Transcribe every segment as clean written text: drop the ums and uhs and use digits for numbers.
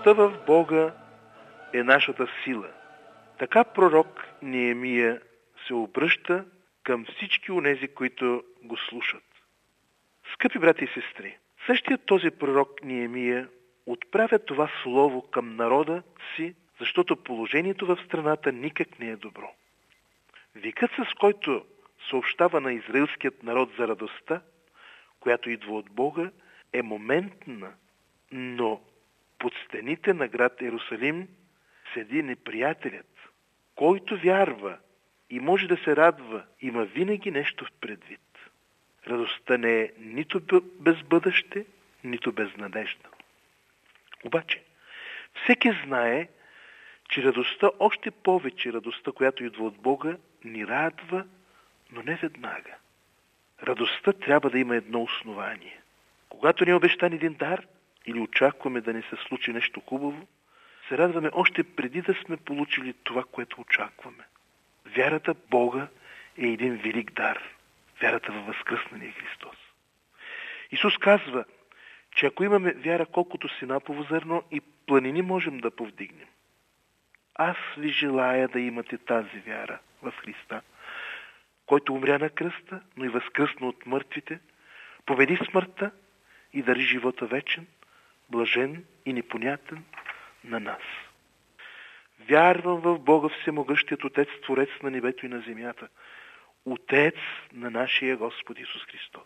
Радостта в Бога е нашата сила. Така пророк Неемия се обръща към всички онези, които го слушат. Скъпи брати и сестри, същият този пророк Неемия отправя това слово към народа си, защото положението в страната никак не е добро. Викът, с който съобщава на израелският народ за радостта, която идва от Бога, е моментна, но под стените на град Иерусалим седи неприятелят, който вярва и може да се радва, има винаги нещо в предвид. Радостта не е нито без бъдеще, нито без надежда. Обаче, всеки знае, че радостта, още повече радостта, която идва от Бога, ни радва, но не веднага. Радостта трябва да има едно основание. Когато ни е обещан един дар или очакваме да ни се случи нещо хубаво, се радваме още преди да сме получили това, което очакваме. Вярата в Бога е един велик дар. Вярата във възкръсналия Христос. Исус казва, че ако имаме вяра колкото синапово зърно, и планини можем да повдигнем. Аз ви желая да имате тази вяра в Христа, който умря на кръста, но и възкръсна от мъртвите, победи смъртта и дари живота вечен, блажен и непонятен на нас. Вярвам в Бога Всемогъщият Отец, Творец на небето и на земята, Отец на нашия Господ Исус Христос.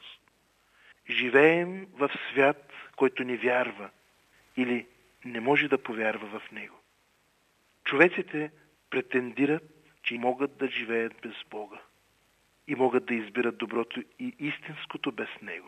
Живеем в свят, който не вярва или не може да повярва в него. Човеците претендират, че могат да живеят без Бога и могат да избират доброто и истинското без него.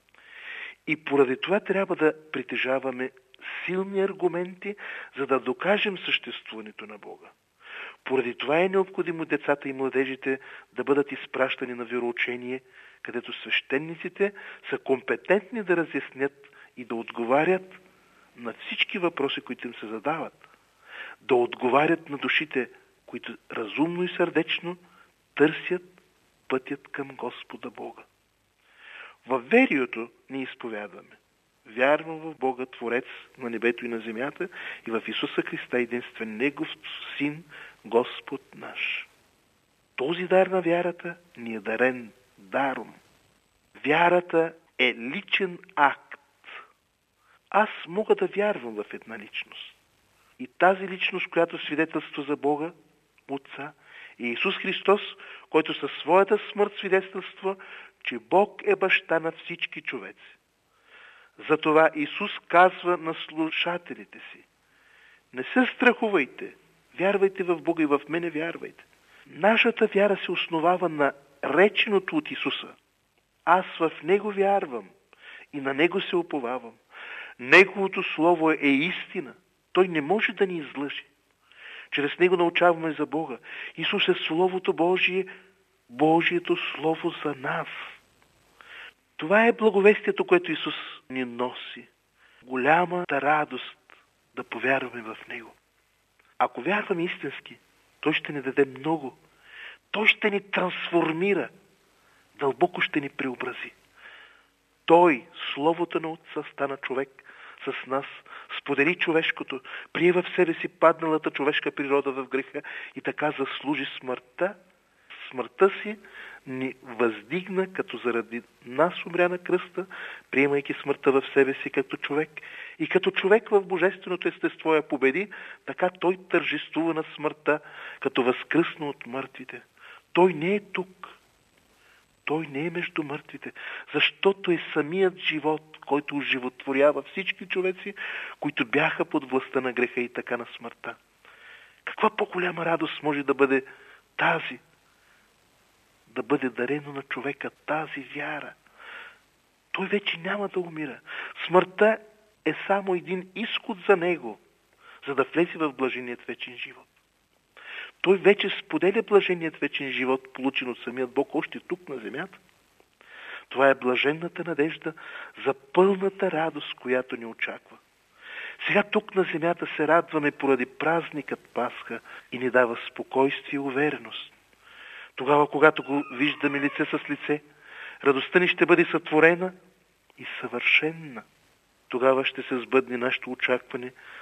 И поради това трябва да притежаваме силни аргументи, за да докажем съществуването на Бога. Поради това е необходимо децата и младежите да бъдат изпращани на вероучение, където свещениците са компетентни да разяснят и да отговарят на всички въпроси, които им се задават. Да отговарят на душите, които разумно и сърдечно търсят пътят към Господа Бога. Във верието ни изповядваме. Вярвам в Бога, Творец на небето и на земята, и в Исуса Христа, единствен Негов Син, Господ наш. Този дар на вярата ни е дарен даром. Вярата е личен акт. Аз мога да вярвам в една личност. И тази личност, която свидетелства за Бога, Отца, е Исус Христос, който със своята смърт свидетелства, че Бог е баща на всички човеци. Затова Исус казва на слушателите си: не се страхувайте, вярвайте в Бога и в мене вярвайте. Нашата вяра се основава на реченото от Исуса. Аз в Него вярвам и на Него се уповавам. Неговото Слово е истина. Той не може да ни излъже. Чрез Него научаваме за Бога. Исус е Словото Божие, Божието Слово за нас. Това е благовестието, което Исус ни носи. Голямата радост да повярваме в Него. Ако вярваме истински, Той ще ни даде много. Той ще ни трансформира. Дълбоко ще ни преобрази. Той, Словото на Отца, стана човек с нас, сподели човешкото, прие в себе си падналата човешка природа в греха и така заслужи смъртта. Смъртта си ни въздигна, като заради нас умря на кръста, приемайки смъртта в себе си като човек. И като човек в божественото естество я победи, така той тържествува на смъртта, като възкръсна от мъртвите. Той не е тук. Той не е между мъртвите, защото е самият живот, който оживотворява всички човеци, които бяха под властта на греха и така на смъртта. Каква по-голяма радост може да бъде тази? Да бъде дарено на човека тази вяра. Той вече няма да умира. Смъртта е само един изход за него, за да влезе в блаженият вечен живот. Той вече споделя блаженият вечен живот, получен от самият Бог още тук на земята. Това е блаженната надежда за пълната радост, която ни очаква. Сега тук на земята се радваме поради празникът Пасха и ни дава спокойствие и увереност. Тогава, когато го виждаме лице с лице, радостта ни ще бъде сътворена и съвършенна. Тогава ще се сбъдне нашето очакване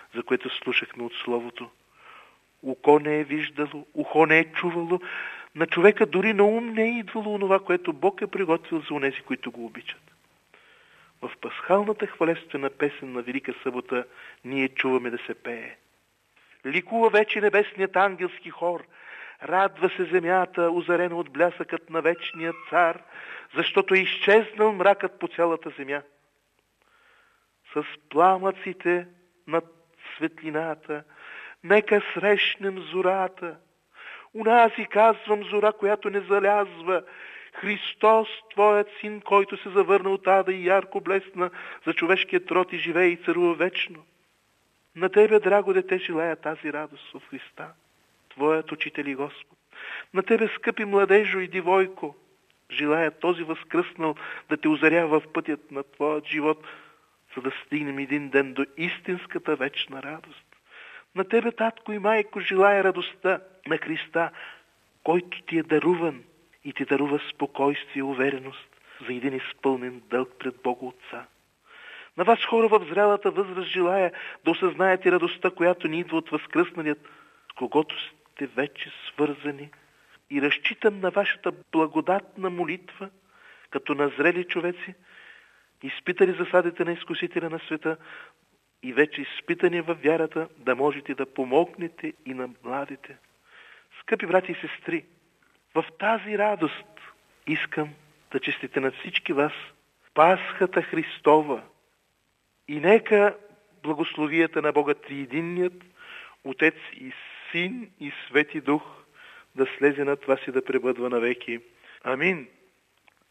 за което слушахме от Словото. Око не е виждало, ухо не е чувало, на човека дори на ум не е идвало онова, което Бог е приготвил за онези, които го обичат. В пасхалната хвалествена песен на Велика събота ние чуваме да се пее. Ликува вече небесният ангелски хор, радва се земята, озарена от блясъкът на вечния цар, защото е изчезнал мракът по цялата земя. С пламъците над светлината, нека срещнем зората. Унази казвам зора, която не залязва, Христос, Твоят Син, който се завърна от ада и ярко блесна за човешкият род и живее и царува вечно. На Тебе, драго дете, желая тази радост в Христа, Твоят Учител и Господ. На Тебе, скъпи младежо и дивойко, желая този възкръснал да те озарява в пътят на Твоят живот, за да стигнем един ден до истинската вечна радост. На Тебе, татко и майко, желая радостта на Христа, който Ти е даруван и Ти дарува спокойствие и увереност за един изпълнен дълг пред Бога Отца. На вас, хора в зрялата възраст, желая да осъзнаете радостта, която ни идва от възкръсналият, с когото сте вече свързани, и разчитам на вашата благодатна молитва, като назрели човеци, изпитали засадите на изкусителя на света и вече изпитани във вярата, да можете да помогнете и на младите. Скъпи брати и сестри, в тази радост искам да честите на всички вас Пасхата Христова и нека благословията на Бога Триединният, Отец и Син и Свети Дух да слезе над вас и да пребъдва навеки. Амин.